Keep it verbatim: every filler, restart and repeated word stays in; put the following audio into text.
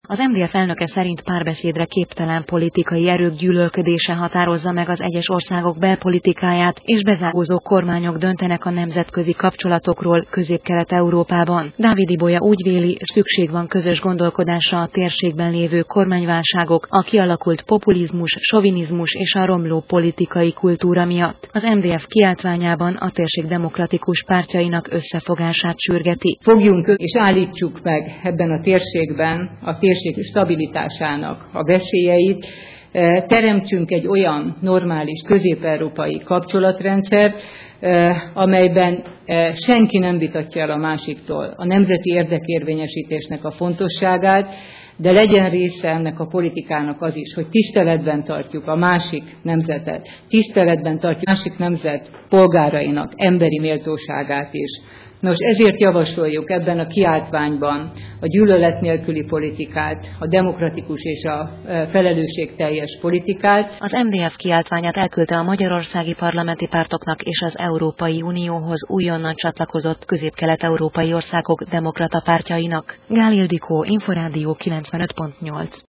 Az em dé ef elnöke szerint párbeszédre képtelen politikai erők gyűlölködése határozza meg az egyes országok belpolitikáját, és bezárkózó kormányok döntenek a nemzetközi kapcsolatokról Közép-Kelet-Európában. Dávid Ibolya úgy véli, szükség van közös gondolkodásra a térségben lévő kormányválságok, a kialakult populizmus, sovinizmus és a romló politikai kultúra miatt. Az em dé ef kiáltványában a térség demokratikus pártjainak összefogását sürgeti. Fogjunk és állítsuk meg ebben a térségben a térség stabilitásának a vesélyeit, teremtsünk egy olyan normális közép-európai kapcsolatrendszert, amelyben senki nem vitatja el a másiktól a nemzeti érdekérvényesítésnek a fontosságát, de legyen része ennek a politikának az is, hogy tiszteletben tartjuk a másik nemzetet, tiszteletben tartjuk a másik nemzet polgárainak emberi méltóságát is. Nos, ezért javasoljuk ebben a kiáltványban a gyűlölet nélküli politikát, a demokratikus és a felelősségteljes politikát. Az em dé ef kiáltványát elküldte a magyarországi parlamenti pártoknak és az Európai Unióhoz újonnan csatlakozott közép-kelet-európai országok demokrata pártjainak. Gál Ildikó, Inforádió kilencvenöt pont nyolc.